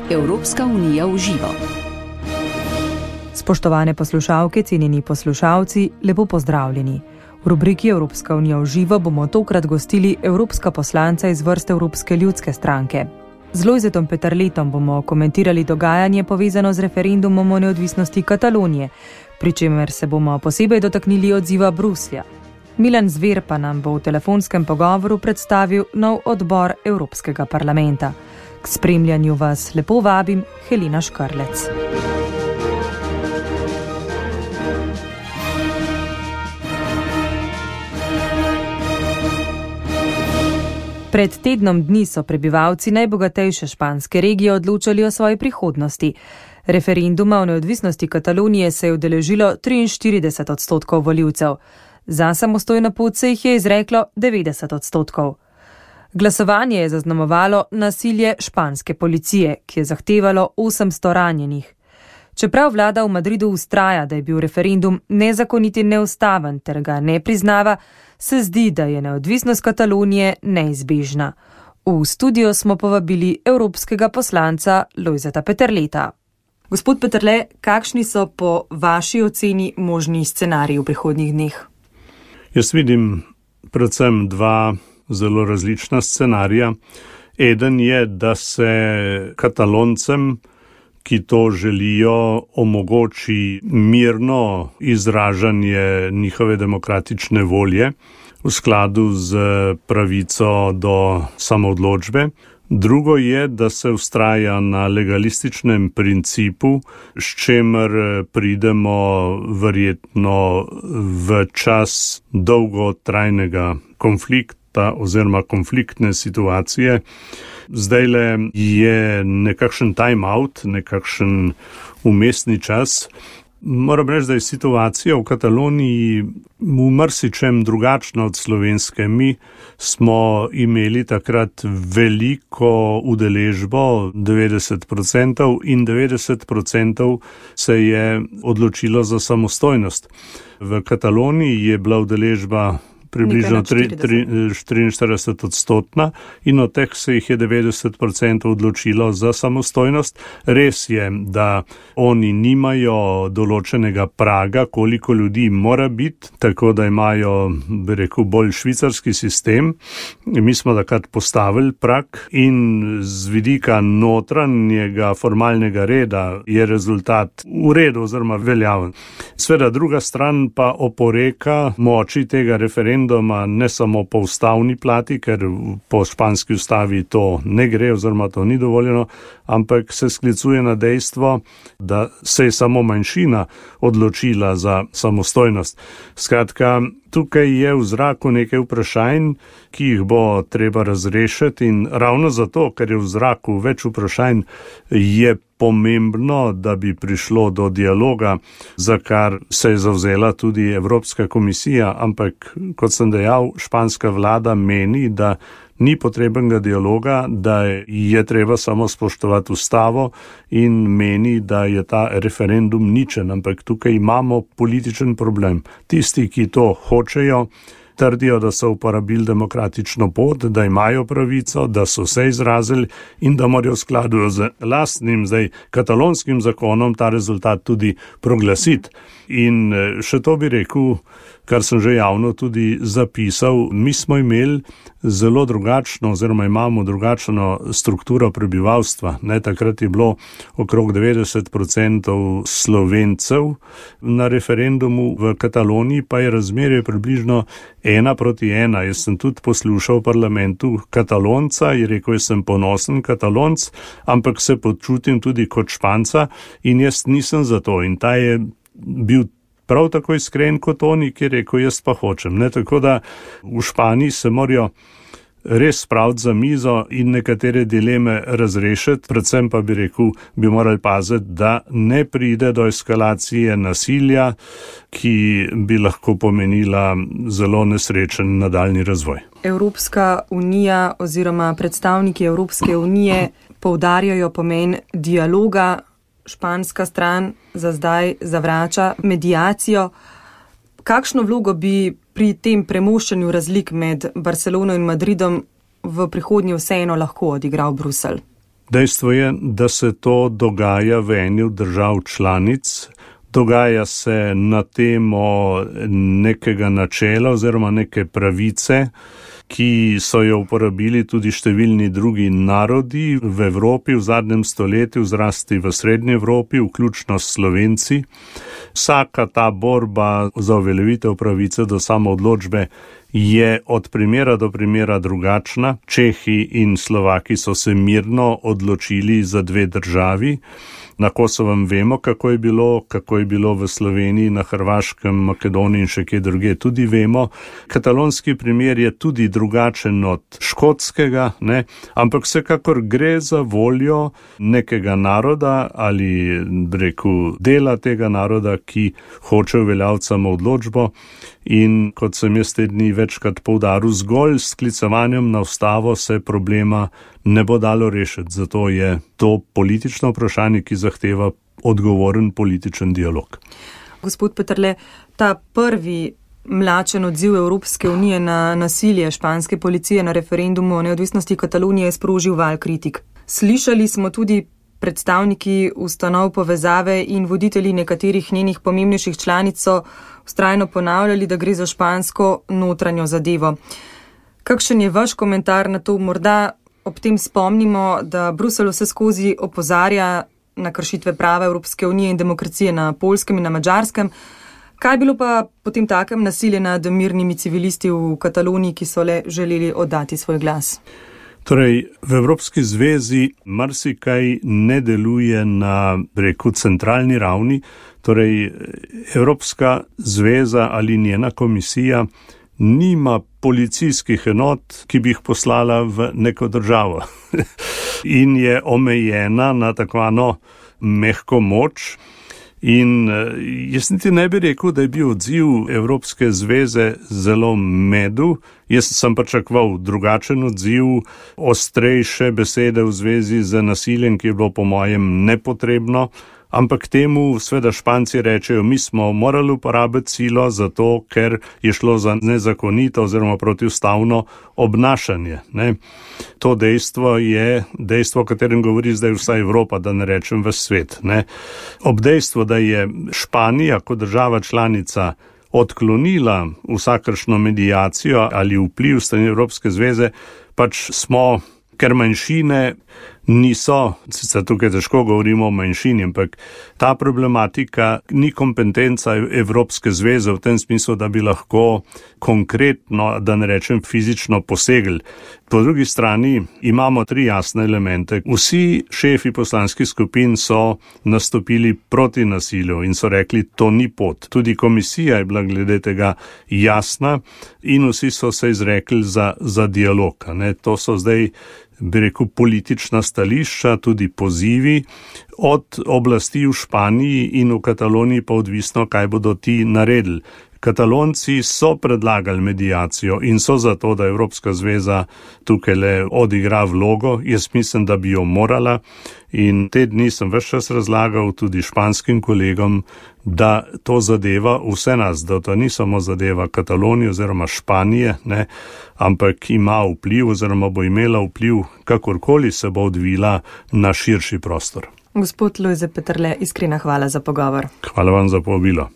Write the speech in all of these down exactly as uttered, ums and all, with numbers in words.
Evropska unija v živo. Spoštovane poslušalke, cenjeni poslušalci, lepo pozdravljeni. V rubriki Evropska unija v živo bomo tokrat gostili evropska poslanca iz vrst Evropske ljudske stranke. Z Lojzetom Peterletom bomo komentirali dogajanje povezano z referendumom o neodvisnosti Katalonije, pri čemer se bomo posebej dotaknili odziva Bruslja. Milan Zver pa nam bo v telefonskem pogovoru predstavil nov odbor Evropskega parlamenta. K spremljanju vas lepo vabim, Helena Škrlec. Pred tednom dni so prebivalci najbogatejše španske regije odločali o svoji prihodnosti. Referenduma o neodvisnosti Katalonije se je udeležilo triinštirideset odstotkov volivcev. Za samostojno pot se jih je izreklo devetdeset odstotkov. Glasovanje je zaznamovalo nasilje španske policije, ki je zahtevalo osemsto ranjenih. Čeprav vlada v Madridu vztraja, da je bil referendum nezakonit in neustaven ter ga ne priznava, se zdi, da je neodvisnost Katalonije neizbežna. V studio smo povabili evropskega poslanca Lojzeta Peterleta. Gospod Peterle, kakšni so po vaši oceni možni scenariji v prihodnjih dneh? Jaz vidim predvsem dva zelo različna scenarija. Eden je, da se Kataloncem, ki to želijo, omogoči mirno izražanje njihove demokratične volje v skladu z pravico do samoodločbe. Drugo je, da se vztraja na legalističnem principu, s čimer pridemo verjetno v čas dolgotrajnega konflikta oziroma konfliktne situacije. Zdajle je nekakšen time out, nekakšen umestni čas. Moram reči, da je situacija v Kataloniji v marsičem drugačna od slovenske. Mi smo imeli takrat veliko udeležbo, devetdeset procentov, in devetdeset procentov se je odločilo za samostojnost. V Kataloniji je bila udeležba približno triinštirideset odstotna in od teh se jih je devetdeset procentov odločilo za samostojnost. Res je, da oni nimajo določenega praga, koliko ljudi mora biti, tako da imajo, bi rekel, bolj švicarski sistem. Mi smo takrat postavili prag in z vidika notranjega formalnega reda je rezultat v redu oziroma veljaven. Sveda druga stran pa oporeka moči tega referenduma, ne samo po ustavni plati, ker po španski ustavi to ne gre oziroma to ni dovoljeno, ampak se sklicuje na dejstvo, da se je samo manjšina odločila za samostojnost. Skratka, tukaj je v zraku nekaj vprašanj, ki jih bo treba razrešiti, in ravno zato, ker je v zraku več vprašanj, je pomembno, da bi prišlo do dialoga, za kar se je zavzela tudi Evropska komisija, ampak, kot sem dejal, španska vlada meni, da ni potrebnega dialoga, da je treba samo spoštovati ustavo, in meni, da je ta referendum ničen, ampak tukaj imamo političen problem. Tisti, ki to hočejo, trdijo, da so uporabili demokratično pot, da imajo pravico, da so se izrazili in da morajo v skladu z lastnim, zdaj katalonskim zakonom ta rezultat tudi proglasiti. In še to bi rekel, kar sem že javno tudi zapisal, mi smo imeli zelo drugačno oziroma imamo drugačno strukturo prebivalstva. Ne, takrat je bilo okrog devetdeset procentov Slovencev na referendumu, v Kataloniji pa je razmerje približno ena proti ena. Jaz sem tudi poslušal v parlamentu Katalonca, je rekel, jaz sem ponosen Katalonc, ampak se počutim tudi kot Španca in jaz nisem za to. In ta je bil prav tako iskren kot oni, ki je rekel, jaz pa hočem. Ne, tako da v Španiji se morajo res spraviti za mizo in nekatere dileme razrešiti, predvsem pa bi rekel, bi morali paziti, da ne pride do eskalacije nasilja, ki bi lahko pomenila zelo nesrečen nadaljni razvoj. Evropska unija oziroma predstavniki Evropske unije poudarjajo pomen dialoga. Španska stran za zdaj zavrača mediacijo. Kakšno vlogo bi pri tem premoščanju razlik med Barcelono in Madridom v prihodnje vseeno lahko odigral Bruselj? Dejstvo je, da se to dogaja v eni od držav članic. Dogaja se na temo nekega načela oziroma neke pravice, ki so jo uporabili tudi številni drugi narodi v Evropi v zadnjem stoletju, zrasti v Srednji Evropi, vključno s Slovenci. Vsaka ta borba za uveljavitev pravice do samoodločbe je od primera do primera drugačna. Čehi in Slovaki so se mirno odločili za dve državi. Na Kosovem vemo, kako je bilo, kako je bilo v Sloveniji, na Hrvaškem, Makedoniji in še kje druge tudi vemo. Katalonski primer je tudi drugačen od škotskega, ne? Ampak vsekakor gre za voljo nekega naroda ali, reku, dela tega naroda, ki hoče uveljaviti samoodločbo. In kot sem jaz te dni večkrat poudaril, zgolj s sklicevanjem na ustavo se problema ne bo dalo rešiti. Zato je to politično vprašanje, ki zahteva odgovoren političen dialog. Gospod Peterle, ta prvi mlačen odziv Evropske unije na nasilje španske policije na referendumu o neodvisnosti Katalonije je sprožil val kritik. Slišali smo tudi predstavniki ustanov povezave in voditelji nekaterih njenih pomembnejših članic so vztrajno ponavljali, da gre za špansko notranjo zadevo. Kakšen je vaš komentar na to? Morda ob tem spomnimo, da Bruselj vse skozi opozarja na kršitve prava Evropske unije in demokracije na Poljskem in na Madžarskem. Kaj je bilo pa potem takem nasilje nad mirnimi civilisti v Kataloniji, ki so le želeli oddati svoj glas? Torej, v Evropski zvezi marsikaj ne deluje na, reku, centralni ravni. Torej, Evropska zveza ali njena komisija nima policijskih enot, ki bi jih poslala v neko državo. In je omejena na takvano mehko moč. In jaz niti ne bi rekel, da je bil odziv Evropske zveze zelo medu. Jaz sem pričakoval drugačen odziv, ostrejše besede v zvezi z nasiljem, ki je bilo po mojem nepotrebno. Ampak temu sveda Španci rečejo, mi smo morali uporabiti silo zato, ker je šlo za nezakonito oziroma protiustavno obnašanje. Ne? To dejstvo je dejstvo, o katerem govori zdaj vsa Evropa, da ne rečem ves svet. Ne? Ob dejstvu, da je Španija kot država članica odklonila vsakršno mediacijo ali vpliv strani Evropske zveze, pač smo, ker manjšine niso, sicer tukaj težko govorimo o manjšini, ampak ta problematika ni kompetenca Evropske zveze v tem smislu, da bi lahko konkretno, da ne rečem fizično posegli. Po drugi strani imamo tri jasne elemente. Vsi šefi poslanskih skupin so nastopili proti nasilju in so rekli, to ni pot. Tudi komisija je bila glede tega jasna in vsi so se izrekli za, za dialog. Ne? To so zdaj, bi rekel, politična stališča, tudi pozivi od oblasti v Španiji in v Kataloniji pa odvisno, kaj bodo ti naredili. Katalonci so predlagali mediacijo in so zato, da Evropska zveza tukaj le odigra vlogo. Jaz mislim, da bi jo morala in te dni sem ves čas razlagal tudi španskim kolegom, da to zadeva vse nas, da to ni samo zadeva Katalonije oziroma Španije, ne, ampak ima vpliv oziroma bo imela vpliv, kakorkoli se bo odvila na širši prostor. Gospod Lojze Peterle, iskrena hvala za pogovor. Hvala vam za povabilo.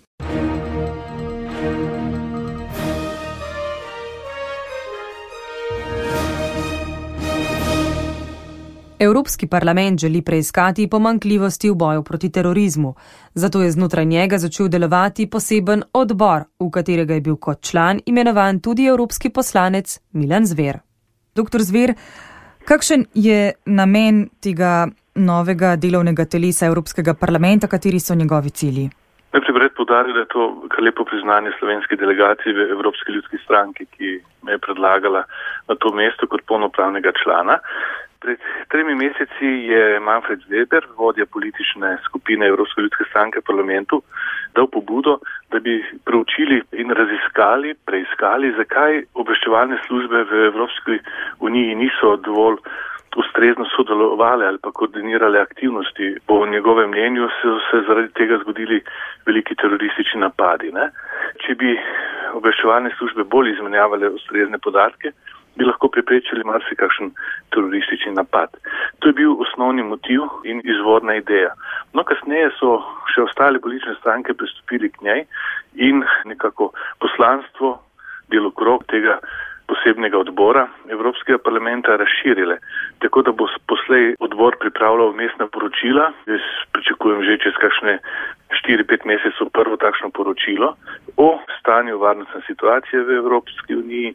Evropski parlament želi preiskati pomanjkljivosti v boju proti terorizmu, zato je znotraj njega začel delovati poseben odbor, v katerega je bil kot član imenovan tudi evropski poslanec Milan Zver. Doktor Zver, kakšen je namen tega novega delovnega telesa Evropskega parlamenta, kateri so njegovi cilji? Najprej bi rad poudaril, da je to kar lepo priznanje slovenski delegaciji v Evropski ljudski stranki, ki me je predlagala na to mesto kot polnopravnega člana. Pred tremi meseci je Manfred Weber, vodja politične skupine Evropske ljudske stranke v parlamentu, dal pobudo, da bi preučili in raziskali, preiskali, zakaj obveščevalne službe v Evropski uniji niso dovolj ustrezno sodelovali ali pa koordinirali aktivnosti. Po njegovem mnenju so se zaradi tega zgodili veliki teroristični napadi. Ne? Če bi obveščevalne službe bolj izmenjavale ustrezne podatke bi lahko preprečili marsikakšen teroristični napad. To je bil osnovni motiv in izvorna ideja. No, kasneje so še ostale politične stranke pristopili k njej in nekako poslanstvo, delokrog tega posebnega odbora Evropskega parlamenta razširile. Tako da bo poslej odbor pripravljal vmesna poročila. Jaz pričakujem že čez kakšne štiri pet mesecev prvo takšno poročilo o stanju varnostne situacije v Evropski uniji,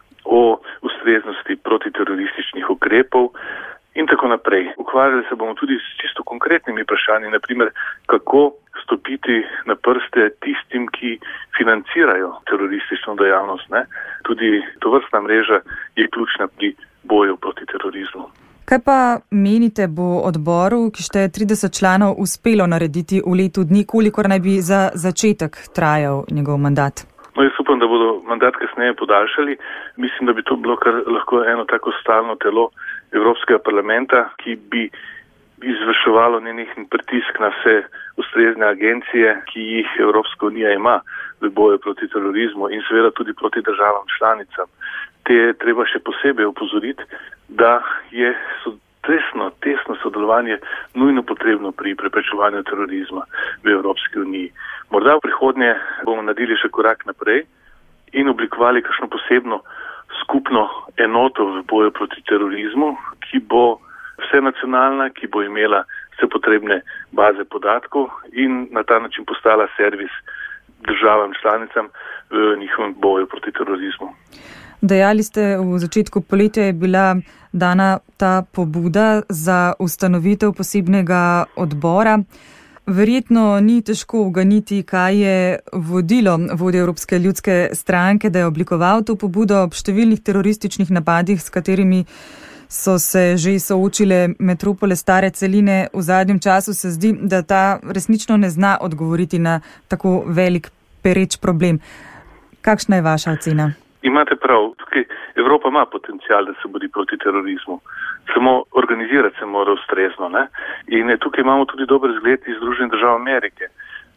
o ustreznosti protiterorističnih ukrepov in tako naprej. Ukvarjali se bomo tudi s čisto konkretnimi vprašanji, naprimer kako stopiti na prste tistim, ki financirajo teroristično dejavnost. Ne? Tudi tovrstna mreža je ključna pri boju proti terorizmu. Kaj pa menite, bo odboru, ki šteje trideset članov, uspelo narediti v letu dni, kolikor naj bi za začetek trajal njegov mandat? No, jaz upam, da bodo mandat kasneje podaljšali. Mislim, da bi to bilo kar lahko eno tako stalno telo Evropskega parlamenta, ki bi izvrševalo nenehen pritisk na vse ustrezne agencije, ki jih Evropska unija ima v boju proti terorizmu in seveda tudi proti državam članicam. Te je treba še posebej opozoriti, da je tesno, tesno sodelovanje nujno potrebno pri preprečevanju terorizma v Evropski uniji. Morda v prihodnje bomo naredili še korak naprej in oblikovali kakšno posebno skupno enoto v boju proti terorizmu, ki bo vse nacionalna, ki bo imela vse potrebne baze podatkov in na ta način postala servis državam članicam v njihovem boju proti terorizmu. Dejali ste, v začetku poletja je bila dana ta pobuda za ustanovitev posebnega odbora. Verjetno ni težko uganiti, kaj je vodilo vodje Evropske ljudske stranke, da je oblikoval to pobudo ob številnih terorističnih napadih, s katerimi so se že soočile metropole stare celine. V zadnjem času se zdi, da ta resnično ne zna odgovoriti na tako velik pereč problem. Kakšna je vaša ocena? Imate prav. Tukaj Evropa ima potencial, da se bori proti terorizmu. Samo organizirati se mora ustrezno. Ne? In tukaj imamo tudi dober zgled iz Združenih držav Amerike.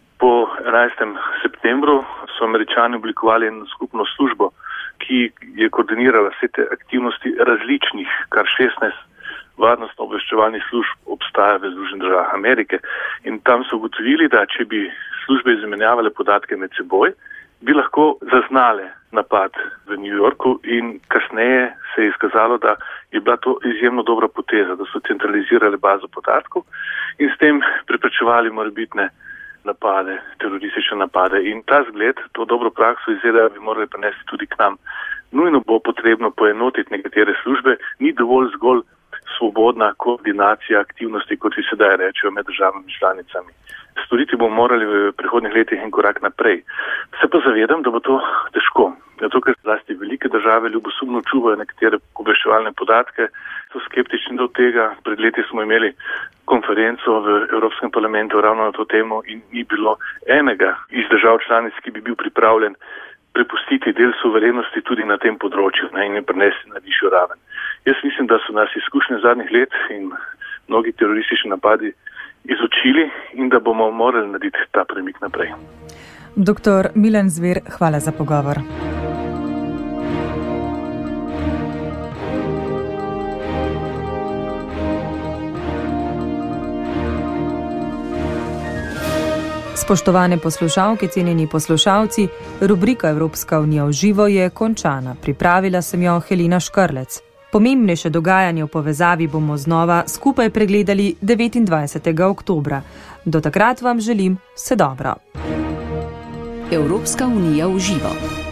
Po enajstem septembru so Američani oblikovali eno skupno službo, ki je koordinirala vse te aktivnosti različnih, kar šestnajst varnostno-obveščevalnih služb obstaja v Združenih državah Amerike. In tam so ugotovili, da če bi službe izmenjavale podatke med seboj, bi lahko zaznale napad v New Yorku in kasneje se je izkazalo, da je bila to izjemno dobra poteza, da so centralizirali bazo podatkov in s tem preprečevali morebitne napade, teroristične napade. In ta zgled, to dobro prakso iz Z D A bi morali prenesti tudi k nam. Nujno bo potrebno poenotiti nekatere službe, ni dovolj zgolj svobodna koordinacija aktivnosti, kot si sedaj rečejo, med državami članicami. Storiti bomo morali v prihodnjih letih en korak naprej. Se pa zavedam, da bo to težko. Zato, ker zlasti velike države ljubosumno čuvajo nekatere obveščevalne podatke, so skeptični do tega. Pred leti smo imeli konferenco v Evropskem parlamentu ravno na to temo in ni bilo enega iz držav članic, ki bi bil pripravljen prepustiti del suverenosti tudi na tem področju, ne, in je prenesti na višjo raven. Jaz mislim, da so nas izkušnje zadnjih let in mnogi teroristični napadi izučili in da bomo morali narediti ta premik naprej. Doktor Milan Zver, hvala za pogovor. Spoštovane poslušalke, cenjeni poslušalci, rubrika Evropska unija v živo je končana. Pripravila sem jo Helena Škrlec. Pomembnejše dogajanje v povezavi bomo znova skupaj pregledali devetindvajsetega oktobra. Do takrat vam želim vse dobro. Evropska unija v živo.